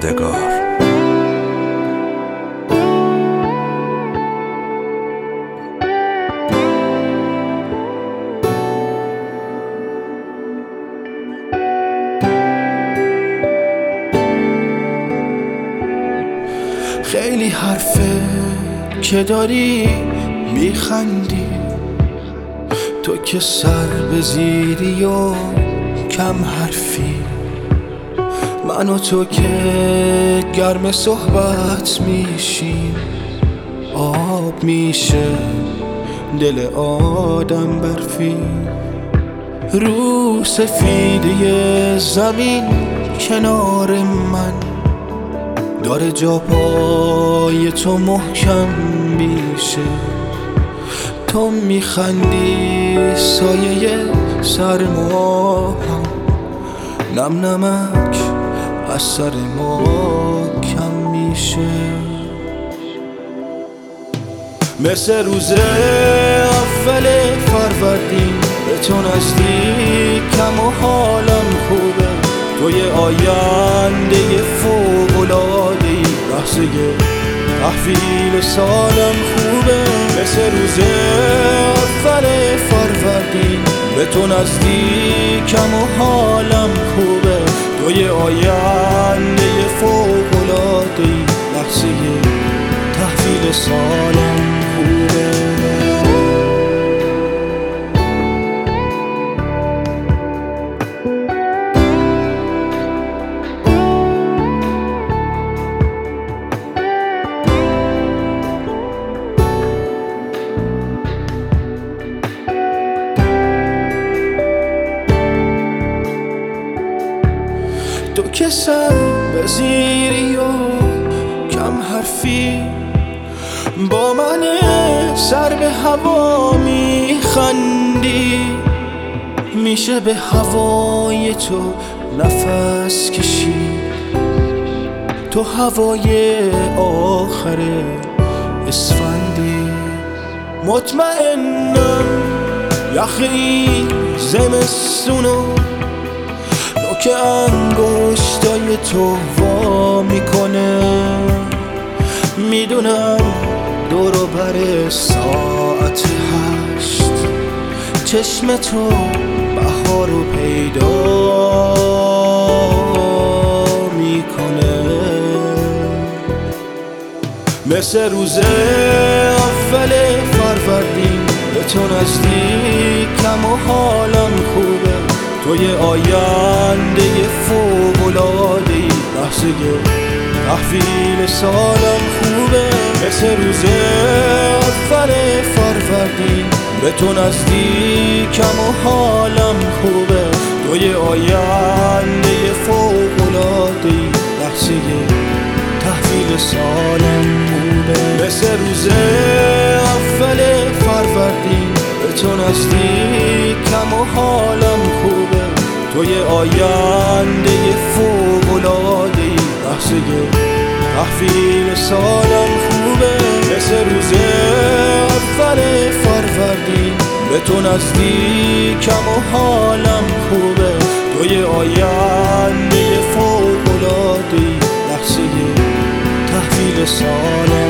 روزگار. خیلی حرفه که داری میخندی، تو که سر به زیری و کم حرفی. من و تو که گرم صحبت میشیم، آب میشه دل آدم برفی. رو سفیده زمین کنار من داره جا پای تو محکم میشه. تو میخندی سایه سر ما هم نم نمک از سر ما کم میشه. مثل روز اول فروردین به تو نزدیکم و حالم خوبه. تو یه آینده فوق‌العاده‌ای، لحظه تحویل سالم خوبه. مثل روز اول فروردین به تو نزدیکم و حالم خوبه. تو یه آینده فوق‌العاده‌ای، لحظه تحویل سالم خوبه. تو که سر به زیری و کم حرفی، با من سر به هوا میخندی. میشه به هوای تو نفس کشید، تو هوای آخر اسفندی. مطمئنم یخ این زمستونو که انگشتای تو وا میکنه. میدونم دور و بر ساعت 8 چشم تو بهارو پیدا میکنه. مثل روز اول فروردین به تو نزدیکم و حالم خوبه. تو یه آینده فوق‌العاده‌ای، لحظه تحویل سالم خوبه. مثل روز اول فروردین به تو نزدیکم و حالم خوبه. تو یه آینده فوق‌العاده‌ای، لحظه تحویل سالم خوبه. مثل روز اول فروردین به تو نزدیکم و حالم خوبه. تو یه آینده فوق‌العاده‌ای، لحظه تحویل سالم خوبه. مثل روز اول فروردین به تو نزدیکم و حالم خوبه. تو یه آینده فوق‌العاده‌ای، لحظه تحویل سالم